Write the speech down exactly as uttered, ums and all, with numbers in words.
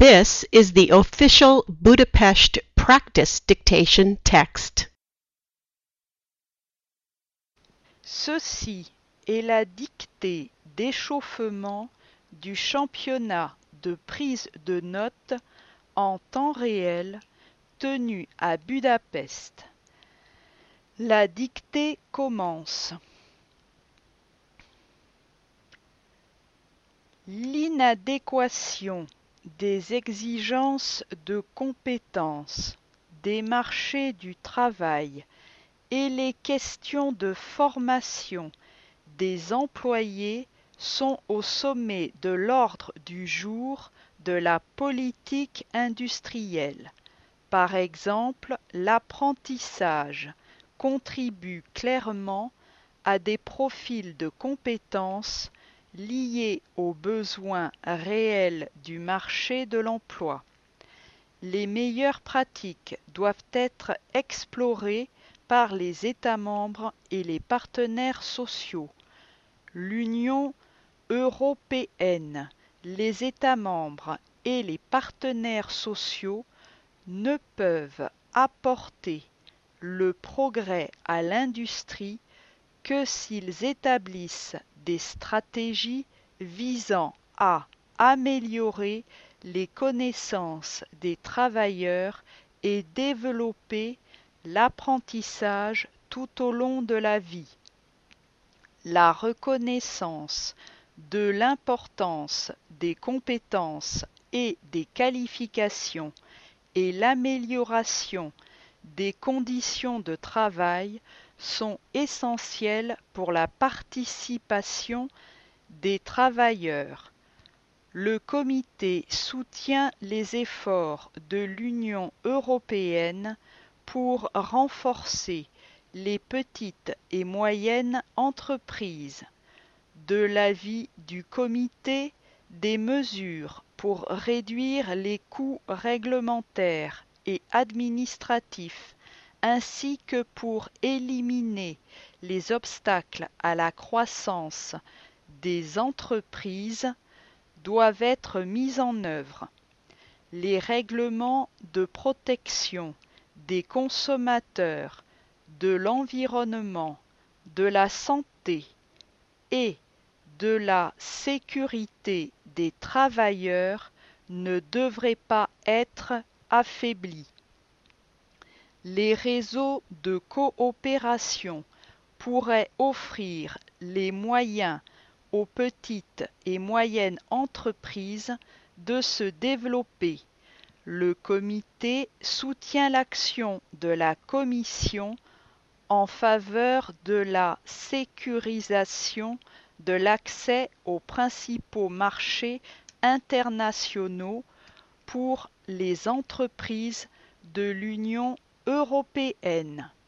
This is the official Budapest practice dictation text. Ceci est la dictée d'échauffement du championnat de prise de notes en temps réel tenu à Budapest. La dictée commence. L'inadéquation des exigences de compétences des marchés du travail et les questions de formation des employés sont au sommet de l'ordre du jour de la politique industrielle. Par exemple, l'apprentissage contribue clairement à des profils de compétences liés aux besoins réels du marché de l'emploi. Les meilleures pratiques doivent être explorées par les États membres et les partenaires sociaux. L'Union européenne, les États membres et les partenaires sociaux ne peuvent apporter le progrès à l'industrie que s'ils établissent des stratégies visant à améliorer les connaissances des travailleurs et développer l'apprentissage tout au long de la vie. La reconnaissance de l'importance des compétences et des qualifications et l'amélioration des conditions de travail sont essentielles pour la participation des travailleurs. Le comité soutient les efforts de l'Union européenne pour renforcer les petites et moyennes entreprises. De l'avis du comité, des mesures pour réduire les coûts réglementaires et administratifs ainsi que pour éliminer les obstacles à la croissance des entreprises doivent être mis en œuvre. Les règlements de protection des consommateurs, de l'environnement, de la santé et de la sécurité des travailleurs ne devraient pas être affaiblis. Les réseaux de coopération pourraient offrir les moyens aux petites et moyennes entreprises de se développer. Le comité soutient l'action de la Commission en faveur de la sécurisation de l'accès aux principaux marchés internationaux pour les entreprises de l'Union européenne.